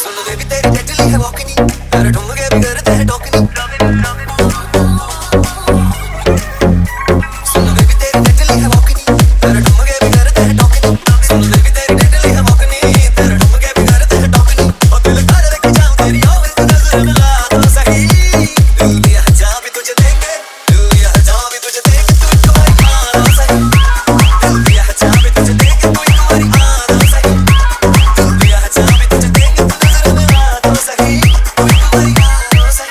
सुन baby तेरी deadly है वॉकिनी, तेरे ठुमके भी करते हैं टॉकिनी। सुन बेबी तेरी डेडली है वॉकिनी, तेरे ठुमके भी करते हैं टॉकिनी। सुन बेबी तेरी डेडली है वॉकिनी, तेरे ठुमके भी करते हैं टॉकिनी। और दिल कर लेके जाऊं तेरी और तू नजर मिला तो सही। दिल दिया है जहां भी तुझे देंगे, दिल दिया है जहां भी तुझे देंगे, तू एक बारी आ तो सही। दिल दिया है जहां भी तुझे देंगे, तू एक बारी आ तो सही। दिल दिया है जहां भी तुझे देंगे, तू नजर मिला तो सही। तू एक बारी आ तो सही।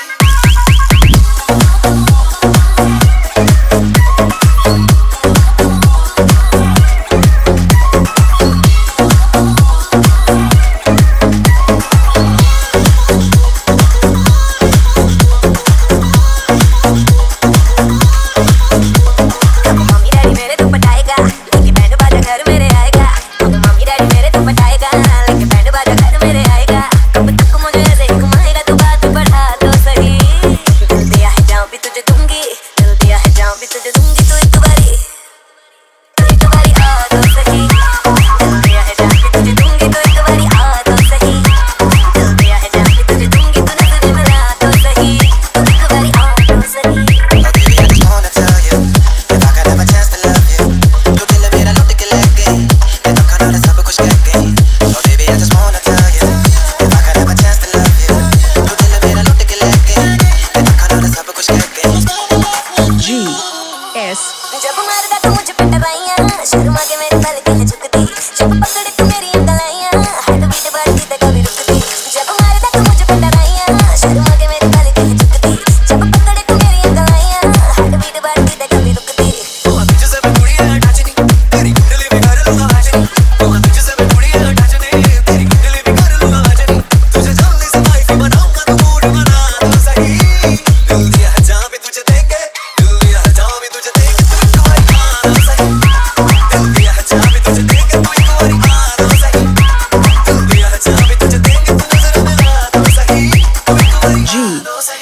जब मारदा तू मुझ पे टराइयां, शर्मा के मेरी पलकें हैं झुकती। जब पकड़े तू मेरी अंगलाइयां, हार्ट बीट बढ़ती ते कभी रुकती। जब मारदा तू मुझ पे टराइयां, शर्मा के मेरी पलकें हैं झुकती। जब पकड़े तू मेरी अंगलाइयां, हार्ट बीट बढ़ती ते कभी रुकती। तुझसे मैं कुड़ी है टचनी, तेरी कुंडली भी कर लूंगा वाजनी। तुझसे मैं कुड़ी है टचनी, तेरी कुंडली भी कर लूंगा वाजनी। तुझे जल्दी से वाइफ बनाऊंगा, तू मूड बना तो सही। दिल दिया है जहां भी तुझे देंगे, दिल दिया है जहां भी तुझे देंगे, तू एक बारी आ तो सही। दिल दिया है जहां भी तुझे देंगे, तू एक बारी आ तो सही। दिल दिया है जहां भी तुझे देंगे, तू नजर मिला तो सही। तू एक बारी आ तो सही।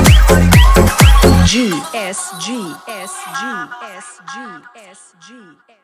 GS